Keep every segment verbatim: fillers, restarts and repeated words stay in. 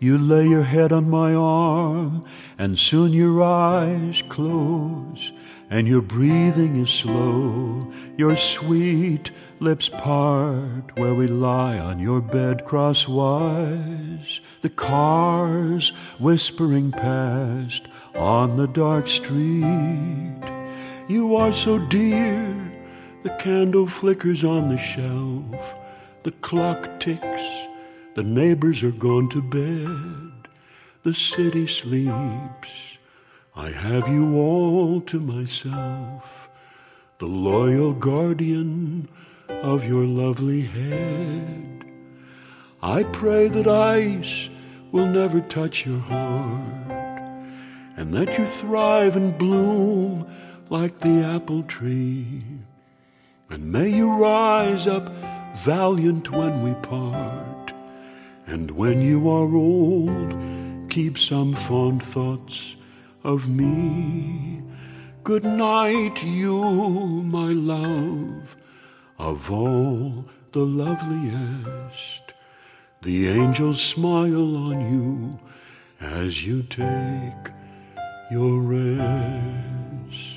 You lay your head on my arm, and soon your eyes close, and your breathing is slow. Your sweet lips part where we lie on your bed crosswise. The cars whispering past on the dark street. You are so dear, the candle flickers on the shelf. The clock ticks, the neighbors are gone to bed. The city sleeps, I have you all to myself, the loyal guardian of your lovely head. I pray that ice will never touch your heart, and that you thrive and bloom like the apple tree. And may you rise up valiant when we part, and when you are old, keep some fond thoughts of me. Good night, you, my love, of all the loveliest. The angels smile on you as you take your rest.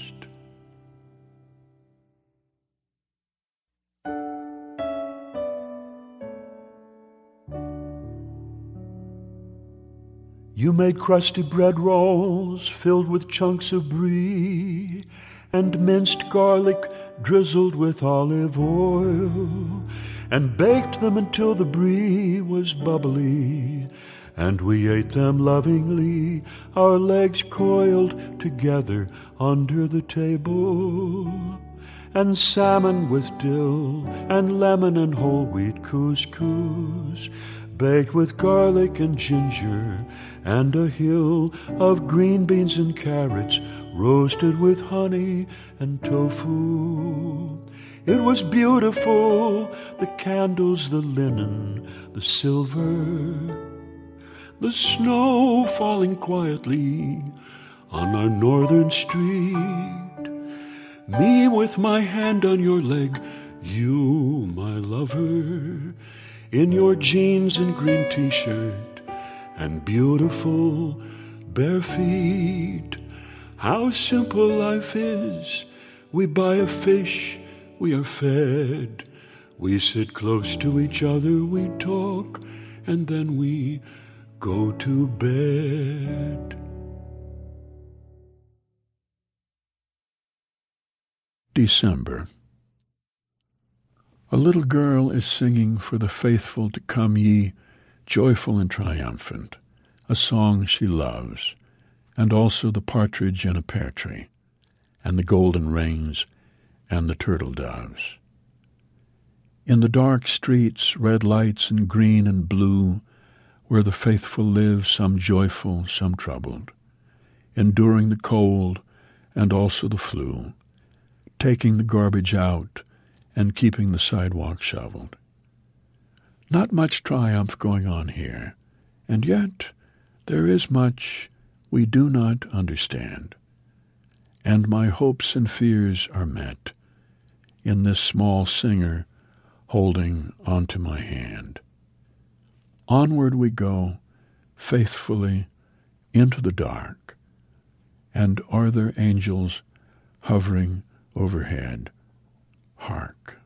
You made crusty bread rolls filled with chunks of brie, and minced garlic drizzled with olive oil, and baked them until the brie was bubbly, and we ate them lovingly, our legs coiled together under the table. And salmon with dill, and lemon and whole wheat couscous, baked with garlic and ginger, and a hill of green beans and carrots, roasted with honey and tofu. It was beautiful, the candles, the linen, the silver, the snow falling quietly on our northern street. Me with my hand on your leg, you, my lover, in your jeans and green t-shirt and beautiful bare feet. How simple life is. We buy a fish, we are fed. We sit close to each other, we talk, and then we go to bed. December. A little girl is singing for the faithful to come ye, joyful and triumphant, a song she loves, and also the partridge in a pear tree, and the golden rains, and the turtle doves. In the dark streets, red lights and green and blue, where the faithful live, some joyful, some troubled, enduring the cold and also the flu, taking the garbage out and keeping the sidewalk shoveled. Not much triumph going on here, and yet there is much we do not understand, and my hopes and fears are met in this small singer holding onto my hand. Onward we go, faithfully, into the dark, and are there angels hovering overhead? Hark!